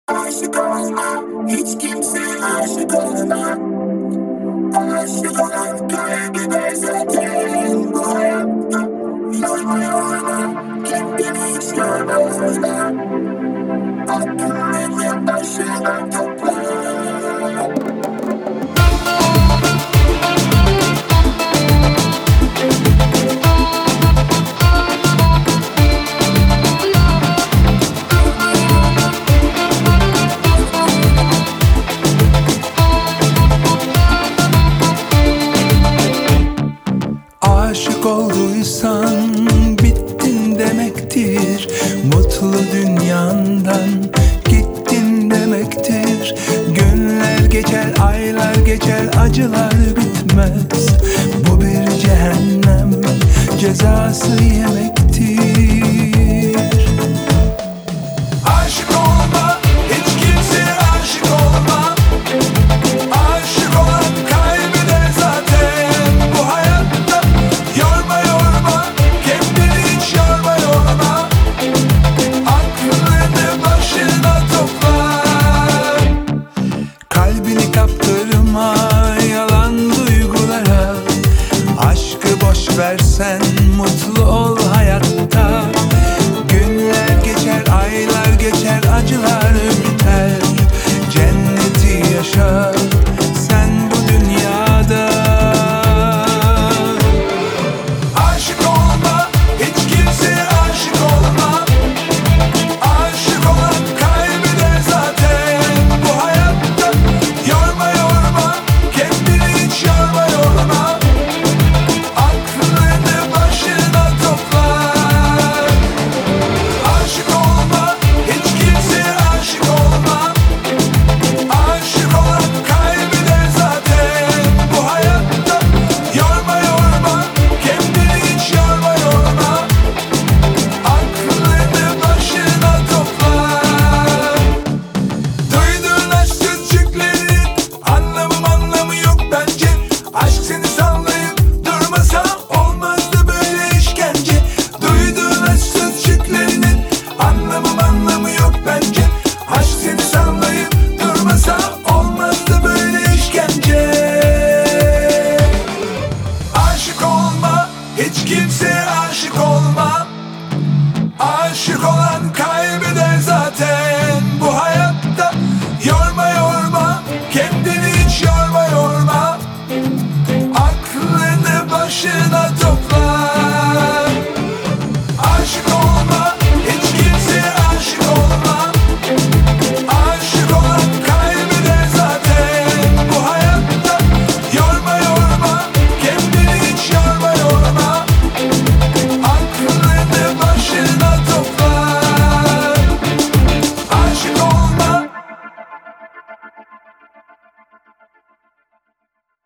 Aşık olma, hiç kimseye aşık olma. Aşık olan kalbine zaten bu hayatta. Yorma yorma, kendini hiç yorma fazla. Aklını başına topla. Aşık olduysan bittin demektir. Mutlu dünyandan gittin demektir. Günler geçer, aylar geçer, acılar bitmez. Bu bir cehennem cezası yemek.